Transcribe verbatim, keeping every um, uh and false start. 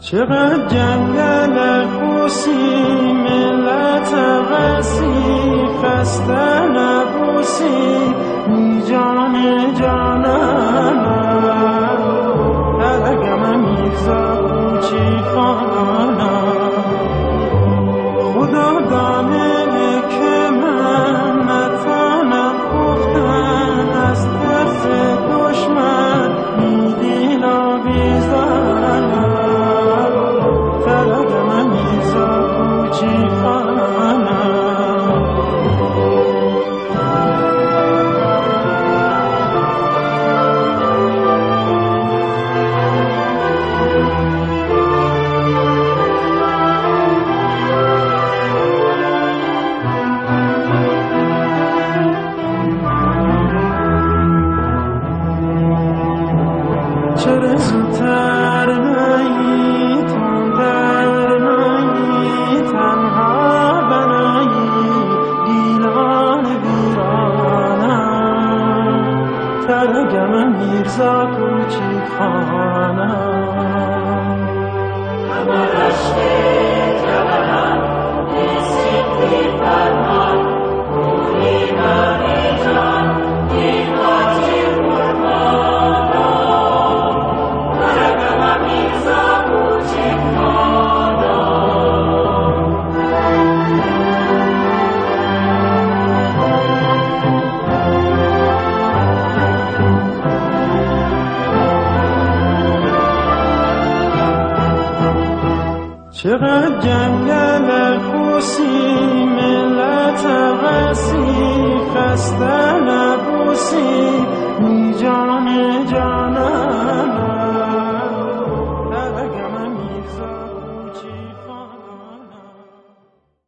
چقدر جنگل خوسی ملت وسیع خسته نبوسی می جان جانم درگم میرزا کوچی خانم خدا دانه که من نتانم گفتن از ترس دشمن می دینا بیزنم درگم میرزا کوچی خانم چرا زودتر نایی تندر نایی تنها بنایی دیلان ویرانم ترگم میرزا کوچی خانم اما رشته جوانم نیستی فرمان پوری مانی جان دیواتی قربانم ترگم میرزا کوچی خانم چقدر جنگل خوسی ملت وسیع خسته